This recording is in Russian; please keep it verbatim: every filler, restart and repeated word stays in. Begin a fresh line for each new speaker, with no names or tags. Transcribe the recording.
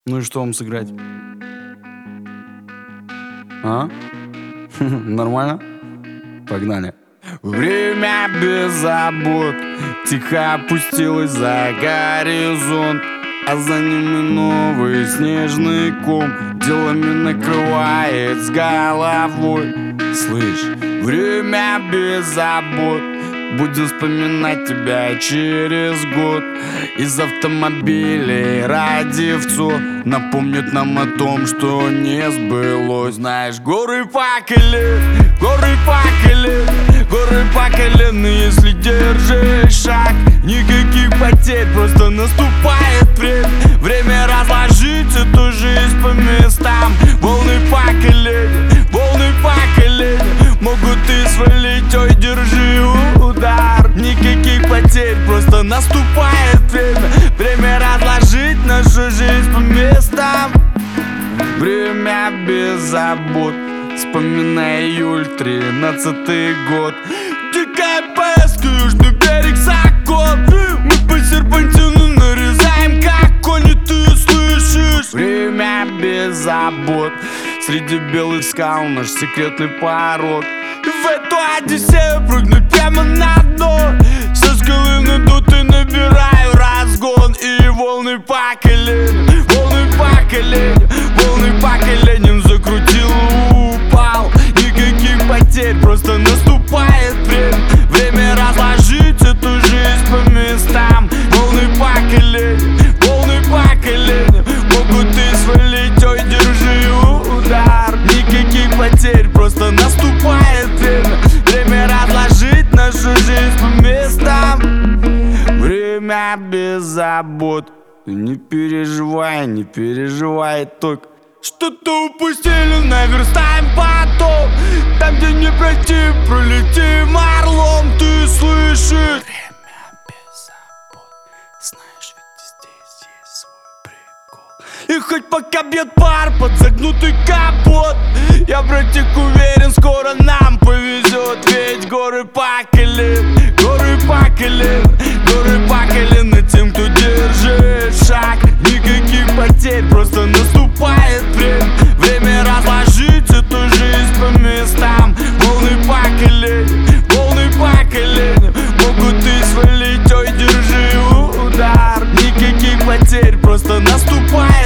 Ну и что вам сыграть? А? Нормально? Погнали. Время без забот тихо опустилось за горизонт, а за ним и новый снежный ком делами накрывает с головой. Слышь, время без забот, будем вспоминать тебя через год. Из автомобилей радиовцов напомнят нам о том, что не сбылось. Знаешь, горы факели, горы факели, горы факелены, если держишь шаг. Никаких потерь, просто наступает время. Время разложить эту жизнь по местам. Волны факелени, волны факелени могут и свалить, ой, держи удар. Никаких потерь, просто наступает время. Время разложить нашу жизнь по местам. Время без забот, вспоминай июль, тринадцатый год. Дикая поездка, южный берег, закон. Мы по серпантину нарезаем, как кони, ты слышишь? Время без забот, среди белых скал наш секретный порог. В эту одиссею прыгнуть прямо на дно. Со скалы надуты набираю разгон. И волны факелени, волны факелени, волны факеленем закрутил, упал. Никаких потерь, просто наступает время. Время разложить эту жизнь по местам. Волны факелени, волны факелени могут и свалить, ой, держи удар. Никаких потерь, просто наступает время. Время разложить нашу жизнь по местам. Время без забот, не переживай, не переживай, только что-то упустили, наверстаем потом. Там, где не пройти, пролетим орлом, ты слышишь? Время без забот, знаешь, ведь здесь есть свой прикол. И хоть пока бьет пар под загнутый капот, я, братик, уверен, скоро нам повезет. Ведь горы факелен, горы факелен, горы факелены тем, кто держит шаг. Никаких потерь, просто наступает время. Время разложить эту жизнь по местам. Волны факелени, волны факелени могут и свалить, ой, держи удар. Никаких потерь, просто наступает